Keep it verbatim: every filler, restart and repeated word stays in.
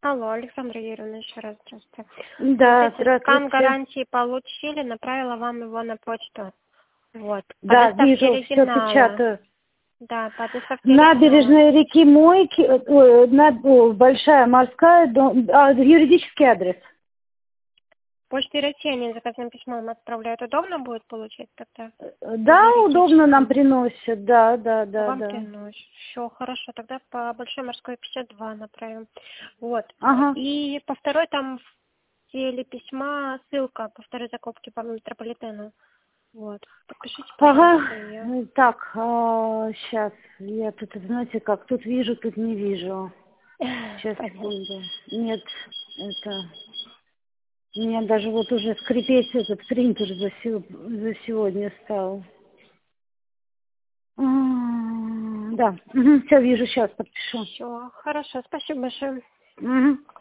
Алло, Александра Юрьевна, еще раз здравствуйте. Да, Смотрите, здравствуйте. скан гарантии получили, направила вам его на почту. Вот. По Да, доставке вижу, все оригинала. печатаю. Да, по доставке оригинала. Набережная реки Мойки, ой, на- о, Большая морская, дом, а, юридический адрес. Почтой России они заказным письмом отправляют. Удобно будет получить тогда? Да, удобно нам приносят, да, да, да, Вам да. приносят. Все, хорошо. Тогда по Большой морской пятьдесят два направим. Вот. Ага. И по второй там в теле письма ссылка по второй закупке по метрополитену. Вот. Подпишите, пожалуйста, Ага. ее. Так, сейчас, я тут, знаете, как, тут вижу, тут не вижу. Сейчас, секунду. Нет, это... У меня даже вот уже скрипеть этот принтер за, сё- за сегодня стал. М, Да, все, вижу, сейчас подпишу. Все, хорошо. Спасибо большое. Мгм.